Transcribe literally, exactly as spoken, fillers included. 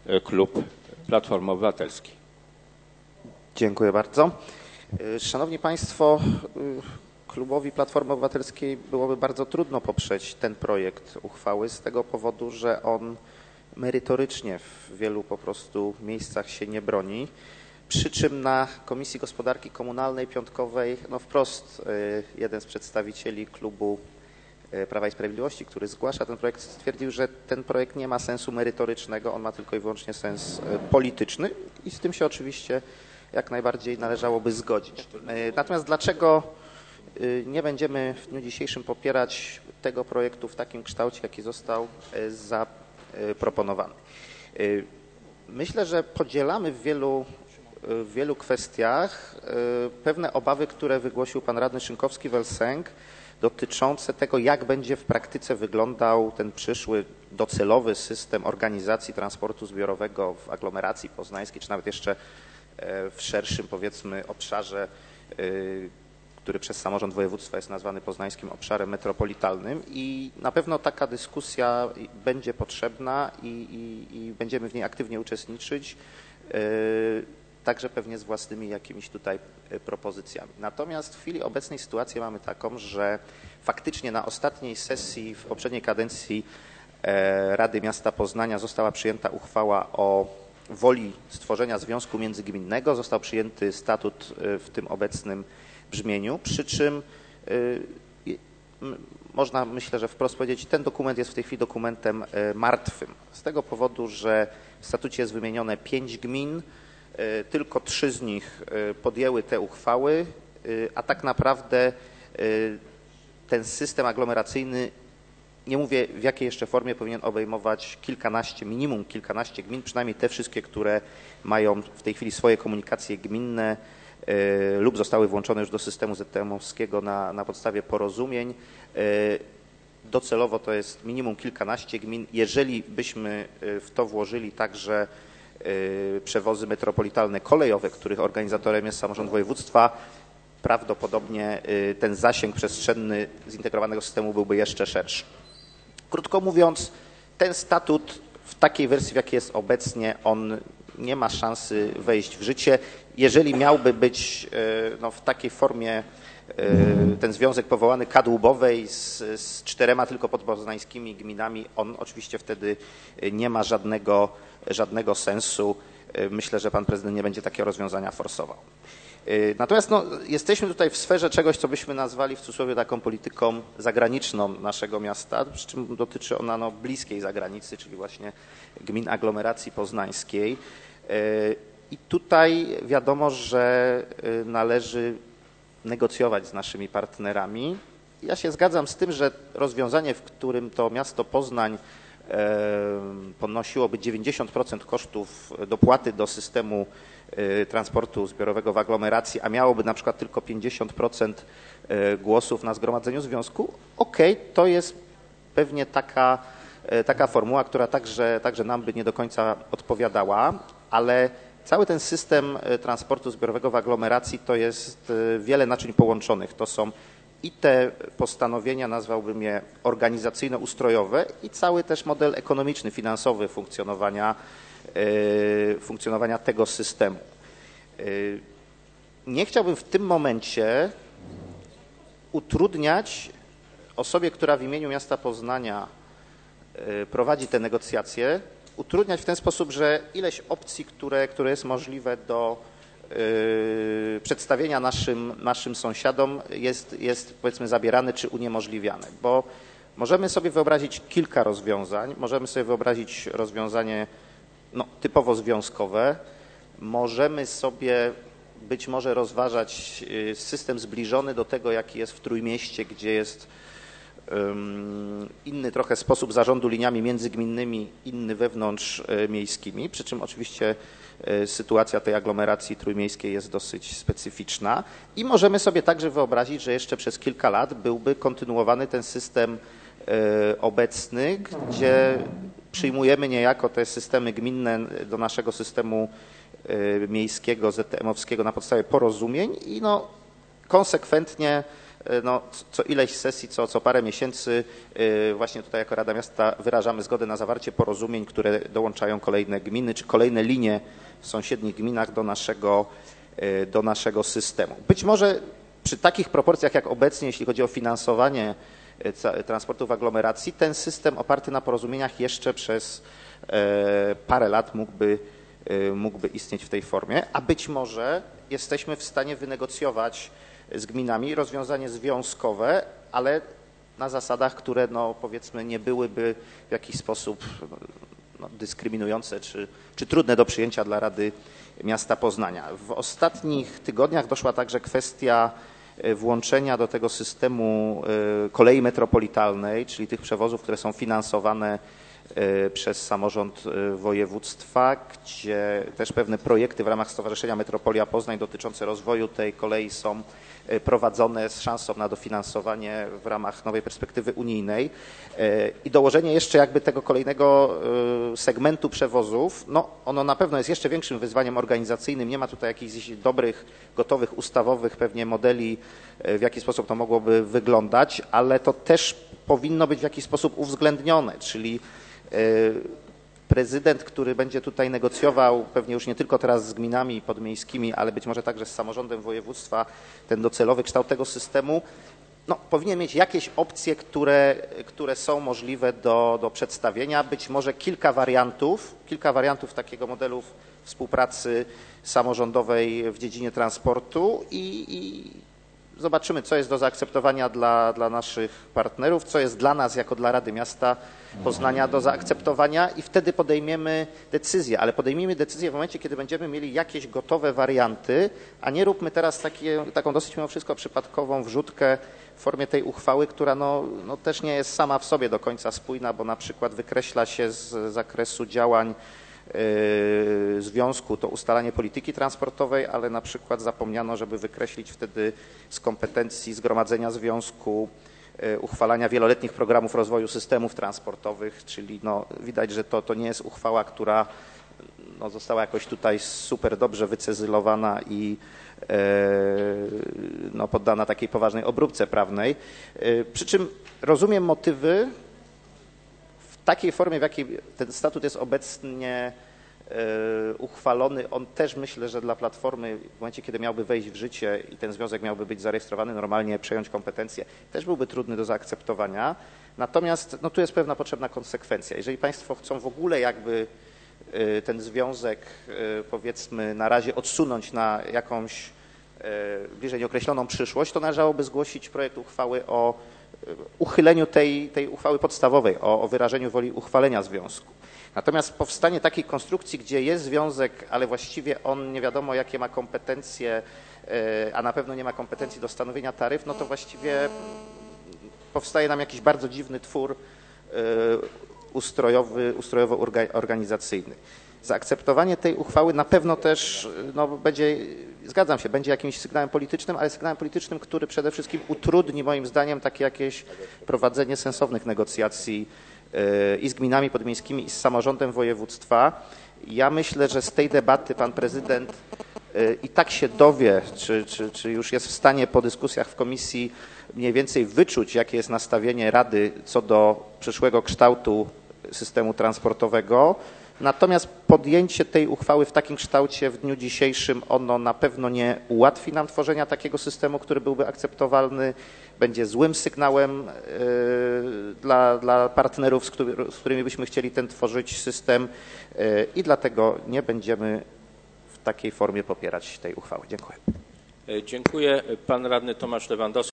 klub Platformy Obywatelskiej. Dziękuję bardzo. Szanowni Państwo, klubowi Platformy Obywatelskiej byłoby bardzo trudno poprzeć ten projekt uchwały z tego powodu, że on merytorycznie w wielu po prostu miejscach się nie broni. Przy czym na Komisji Gospodarki Komunalnej piątkowej no wprost jeden z przedstawicieli klubu Prawa i Sprawiedliwości, który zgłasza ten projekt, stwierdził, że ten projekt nie ma sensu merytorycznego, on ma tylko i wyłącznie sens polityczny i z tym się oczywiście jak najbardziej należałoby zgodzić. Natomiast dlaczego nie będziemy w dniu dzisiejszym popierać tego projektu w takim kształcie, jaki został zaproponowany? Myślę, że podzielamy w wielu, w wielu kwestiach pewne obawy, które wygłosił pan radny Szynkowski-Welsenk, dotyczące tego, jak będzie w praktyce wyglądał ten przyszły docelowy system organizacji transportu zbiorowego w aglomeracji poznańskiej, czy nawet jeszcze w szerszym, powiedzmy, obszarze, który przez samorząd województwa jest nazwany poznańskim obszarem metropolitalnym i na pewno taka dyskusja będzie potrzebna i, i, i będziemy w niej aktywnie uczestniczyć, także pewnie z własnymi jakimiś tutaj propozycjami. Natomiast w chwili obecnej sytuację mamy taką, że faktycznie na ostatniej sesji w poprzedniej kadencji Rady Miasta Poznania została przyjęta uchwała o woli stworzenia związku międzygminnego, został przyjęty statut w tym obecnym brzmieniu, przy czym można, myślę, że wprost powiedzieć, ten dokument jest w tej chwili dokumentem martwym. Z tego powodu, że w statucie jest wymienione pięć gmin, tylko trzy z nich podjęły te uchwały, a tak naprawdę ten system aglomeracyjny, nie mówię w jakiej jeszcze formie, powinien obejmować kilkanaście, minimum kilkanaście gmin, przynajmniej te wszystkie, które mają w tej chwili swoje komunikacje gminne lub zostały włączone już do systemu zet te emowskiego na, na podstawie porozumień. Docelowo to jest minimum kilkanaście gmin. Jeżeli byśmy w to włożyli także przewozy metropolitalne kolejowe, których organizatorem jest samorząd województwa, prawdopodobnie ten zasięg przestrzenny zintegrowanego systemu byłby jeszcze szerszy. Krótko mówiąc, ten statut w takiej wersji, w jakiej jest obecnie, on nie ma szansy wejść w życie. Jeżeli miałby być no, w takiej formie ten związek powołany kadłubowej z, z czterema tylko podpoznańskimi gminami, on oczywiście wtedy nie ma żadnego, żadnego sensu. Myślę, że pan prezydent nie będzie takiego rozwiązania forsował. Natomiast no, jesteśmy tutaj w sferze czegoś, co byśmy nazwali w cudzysłowie taką polityką zagraniczną naszego miasta, przy czym dotyczy ona no, bliskiej zagranicy, czyli właśnie gmin aglomeracji poznańskiej. I tutaj wiadomo, że należy negocjować z naszymi partnerami. Ja się zgadzam z tym, że rozwiązanie, w którym to miasto Poznań ponosiłoby dziewięćdziesiąt procent kosztów dopłaty do systemu transportu zbiorowego w aglomeracji, a miałoby na przykład tylko pięćdziesiąt procent głosów na zgromadzeniu związku, okej, to jest pewnie taka, taka formuła, która także, także nam by nie do końca odpowiadała, ale cały ten system transportu zbiorowego w aglomeracji to jest wiele naczyń połączonych. To są i te postanowienia, nazwałbym je organizacyjno-ustrojowe i cały też model ekonomiczny, finansowy funkcjonowania, funkcjonowania tego systemu. Nie chciałbym w tym momencie utrudniać osobie, która w imieniu miasta Poznania prowadzi te negocjacje, utrudniać w ten sposób, że ileś opcji, które, które jest możliwe do yy, przedstawienia naszym, naszym sąsiadom jest, jest powiedzmy zabierane czy uniemożliwiane, bo możemy sobie wyobrazić kilka rozwiązań, możemy sobie wyobrazić rozwiązanie no, typowo związkowe, możemy sobie być może rozważać system zbliżony do tego, jaki jest w Trójmieście, gdzie jest inny trochę sposób zarządu liniami międzygminnymi, inny wewnątrz miejskimi, przy czym oczywiście sytuacja tej aglomeracji trójmiejskiej jest dosyć specyficzna i możemy sobie także wyobrazić, że jeszcze przez kilka lat byłby kontynuowany ten system obecny, gdzie przyjmujemy niejako te systemy gminne do naszego systemu miejskiego, zet te emowskiego na podstawie porozumień i no konsekwentnie no, co ileś sesji, co, co parę miesięcy właśnie tutaj jako Rada Miasta wyrażamy zgodę na zawarcie porozumień, które dołączają kolejne gminy czy kolejne linie w sąsiednich gminach do naszego, do naszego systemu. Być może przy takich proporcjach jak obecnie, jeśli chodzi o finansowanie transportu w aglomeracji, ten system oparty na porozumieniach jeszcze przez parę lat mógłby, mógłby istnieć w tej formie, a być może jesteśmy w stanie wynegocjować z gminami rozwiązanie związkowe, ale na zasadach, które no, powiedzmy nie byłyby w jakiś sposób no, dyskryminujące czy, czy trudne do przyjęcia dla Rady Miasta Poznania. W ostatnich tygodniach doszła także kwestia włączenia do tego systemu kolei metropolitalnej, czyli tych przewozów, które są finansowane przez samorząd województwa, gdzie też pewne projekty w ramach Stowarzyszenia Metropolia Poznań dotyczące rozwoju tej kolei są prowadzone z szansą na dofinansowanie w ramach nowej perspektywy unijnej i dołożenie jeszcze jakby tego kolejnego segmentu przewozów, no ono na pewno jest jeszcze większym wyzwaniem organizacyjnym, nie ma tutaj jakichś dobrych, gotowych, ustawowych pewnie modeli, w jaki sposób to mogłoby wyglądać, ale to też powinno być w jakiś sposób uwzględnione, czyli prezydent, który będzie tutaj negocjował pewnie już nie tylko teraz z gminami podmiejskimi, ale być może także z samorządem województwa, ten docelowy kształt tego systemu, no, powinien mieć jakieś opcje, które, które są możliwe do, do przedstawienia, być może kilka wariantów, kilka wariantów takiego modelu współpracy samorządowej w dziedzinie transportu i, i zobaczymy, co jest do zaakceptowania dla, dla naszych partnerów, co jest dla nas jako dla Rady Miasta Poznania do zaakceptowania i wtedy podejmiemy decyzję, ale podejmijmy decyzję w momencie, kiedy będziemy mieli jakieś gotowe warianty, a nie róbmy teraz takie, taką dosyć mimo wszystko przypadkową wrzutkę w formie tej uchwały, która no, no też nie jest sama w sobie do końca spójna, bo na przykład wykreśla się z zakresu działań Yy, związku to ustalanie polityki transportowej, ale na przykład zapomniano, żeby wykreślić wtedy z kompetencji zgromadzenia związku yy, uchwalania wieloletnich programów rozwoju systemów transportowych, czyli no, widać, że to, to nie jest uchwała, która no, została jakoś tutaj super dobrze wycezylowana i yy, no, poddana takiej poważnej obróbce prawnej. Yy, przy czym rozumiem motywy w takiej formie, w jakiej ten statut jest obecnie y, uchwalony, on też myślę, że dla Platformy w momencie, kiedy miałby wejść w życie i ten związek miałby być zarejestrowany, normalnie przejąć kompetencje, też byłby trudny do zaakceptowania. Natomiast no, tu jest pewna potrzebna konsekwencja. Jeżeli Państwo chcą w ogóle jakby y, ten związek y, powiedzmy na razie odsunąć na jakąś y, bliżej nieokreśloną przyszłość, to należałoby zgłosić projekt uchwały o uchyleniu tej, tej uchwały podstawowej, o, o wyrażeniu woli uchwalenia związku. Natomiast powstanie takiej konstrukcji, gdzie jest związek, ale właściwie on nie wiadomo jakie ma kompetencje, a na pewno nie ma kompetencji do stanowienia taryf, no to właściwie powstaje nam jakiś bardzo dziwny twór ustrojowy, ustrojowo-organizacyjny. Zaakceptowanie tej uchwały na pewno też no, będzie, zgadzam się, będzie jakimś sygnałem politycznym, ale sygnałem politycznym, który przede wszystkim utrudni moim zdaniem takie jakieś prowadzenie sensownych negocjacji i z gminami podmiejskimi, i z samorządem województwa. Ja myślę, że z tej debaty pan prezydent i tak się dowie, czy, czy, czy już jest w stanie po dyskusjach w komisji mniej więcej wyczuć, jakie jest nastawienie Rady co do przyszłego kształtu systemu transportowego. Natomiast podjęcie tej uchwały w takim kształcie w dniu dzisiejszym, ono na pewno nie ułatwi nam tworzenia takiego systemu, który byłby akceptowalny, będzie złym sygnałem yy, dla, dla partnerów, z, który, z którymi byśmy chcieli ten tworzyć system yy, i dlatego nie będziemy w takiej formie popierać tej uchwały. Dziękuję. Dziękuję. Pan radny Tomasz Lewandowski.